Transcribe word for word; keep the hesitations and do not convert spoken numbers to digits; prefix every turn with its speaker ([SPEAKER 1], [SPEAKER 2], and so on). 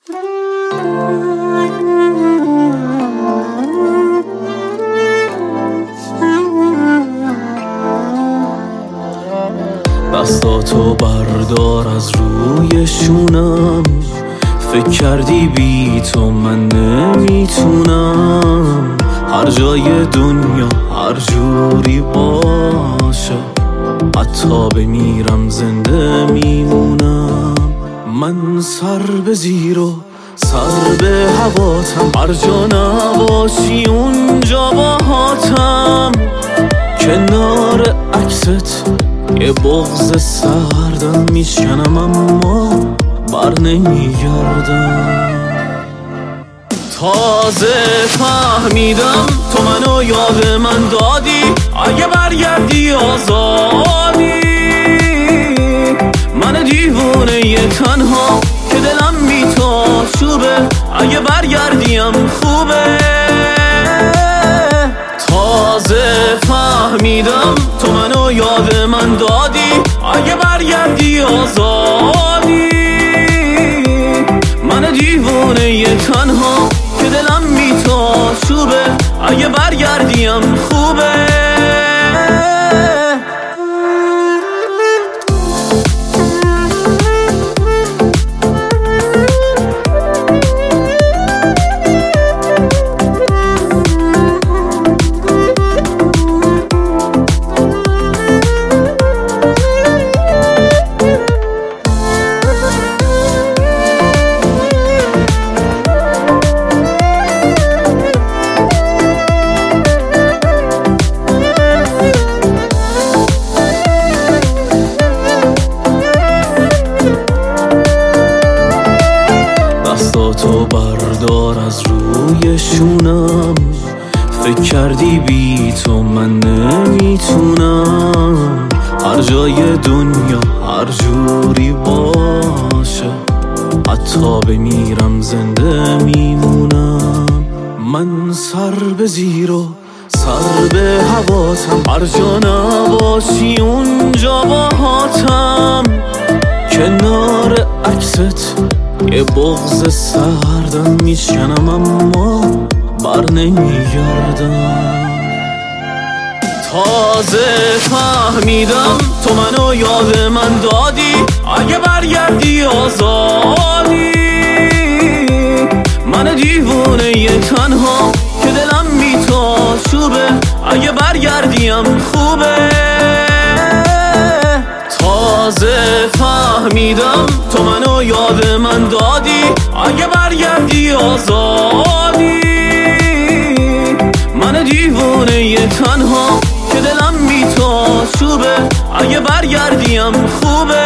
[SPEAKER 1] دستاتو بردار از روی شونم، فکر کردی بی تو من نمیتونم. هر جای دنیا هر جوری باشه، حتی بمیرم زنده میمونم. من سر به زیر و سر به هواتم، هر جا نباشی اونجا باهاتم. کنار عکست یه بغض سردم میشکنم، اما بر نمیگردم. تازه فهمیدم تو منو یاد من دادی، اگه برگردی آزادی. من دیوونه یه تنها که دلم بی تو آشوبه، اگه برگردیم خوبه. تازه فهمیدم تو منو یاد من دادی، اگه برگردی آزادی. من دیوونه یه تنها که دلم بی تو آشوبه، اگه برگردیم خوبه. دستاتو بردار از روی شونم، فکر کردی بی تو من نمیتونم. هر جای دنیا هر جوری باشه، حتی بمیرم زنده میمونم. من سر به زیر و سر به هواتم، هر جا نباشی اونجا باهاتم. کنار عکست یه بغض سردم میشکنم، اما بر نمیگردم. تازه فهمیدم تو منو یاد من دادی، اگه برگردی آزادی. من دیوونه یه تنها که دلم بی تو آشوبه، اگه برگردیم خوبه. تازه فهمیدم تو منو یاد من دادی، اگه برگردی آزادی. من دیوونه یه تنها که دلم بی تو آشوبه، اگه برگردیم خوبه.